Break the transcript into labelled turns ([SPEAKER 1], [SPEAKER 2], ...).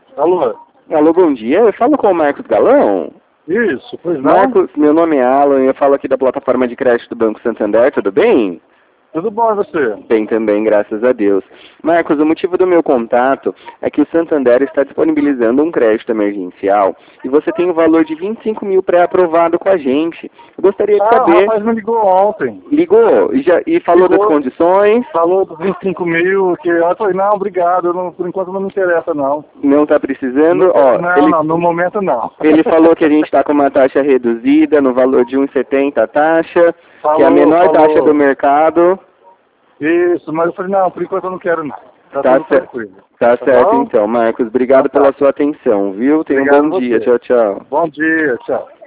[SPEAKER 1] Alô?
[SPEAKER 2] Alô, bom dia. Eu falo com o Marcos Galão.
[SPEAKER 1] Isso, pois não?
[SPEAKER 2] Marcos, meu nome é Alan e eu falo aqui da plataforma de crédito do Banco Santander, tudo bem?
[SPEAKER 1] Tudo bom, e você?
[SPEAKER 2] Bem também, graças a Deus. Marcos, o motivo do meu contato é que o Santander está disponibilizando um crédito emergencial e você tem o valor de 25 mil pré-aprovado com a gente. Eu gostaria de
[SPEAKER 1] O
[SPEAKER 2] saber...
[SPEAKER 1] rapaz me ligou ontem.
[SPEAKER 2] Ligou? E falou
[SPEAKER 1] Ligou.
[SPEAKER 2] das condições?
[SPEAKER 1] Falou dos 25 mil, que eu falei, não, obrigado, por enquanto não me interessa, não.
[SPEAKER 2] Não está precisando?
[SPEAKER 1] Não, no momento não.
[SPEAKER 2] Ele falou que a gente está com uma taxa reduzida, no valor de 1,70 a taxa, que é a menor taxa do mercado.
[SPEAKER 1] Isso, mas eu falei, não, por enquanto eu não quero, não.
[SPEAKER 2] Tá
[SPEAKER 1] Tudo tranquilo.
[SPEAKER 2] Tá certo
[SPEAKER 1] bom?
[SPEAKER 2] então, Marcos. Obrigado
[SPEAKER 1] Então tá.
[SPEAKER 2] pela sua atenção, viu? Tenha um
[SPEAKER 1] Obrigado
[SPEAKER 2] bom dia.
[SPEAKER 1] você.
[SPEAKER 2] Tchau, tchau.
[SPEAKER 1] Bom dia, tchau.